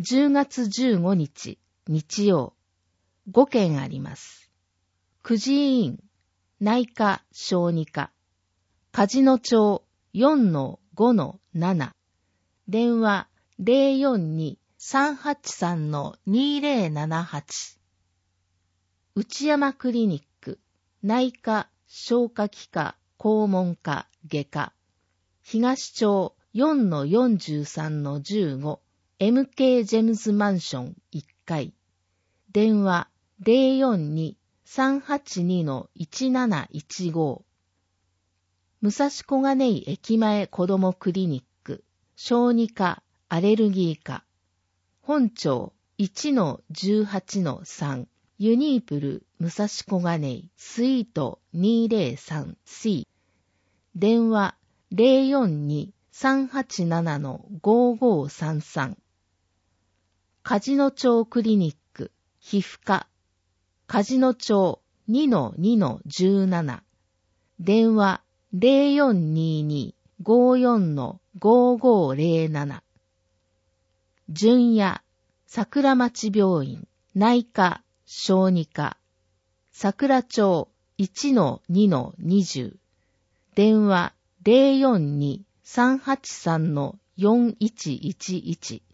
10月15日、日曜、5件あります。久慈医院、内科小児科、梶野町 4-5-7、電話 042-383-2078。内山クリニック、内科消化器科肛門科外科、東町 4-43-15、MK ジェムズマンション1階、電話 042-382-1715。武蔵小金井駅前子どもクリニック、小児科アレルギー科、本町 1-18-3、ユニープル武蔵小金井スイート 203C、電話 042-387-5533。梶野町クリニック皮膚科、梶野町 2-2-17、電話 0422-54-5507。純也桜町病院内科小児科、桜町 1-2-20、電話 042-383-4111。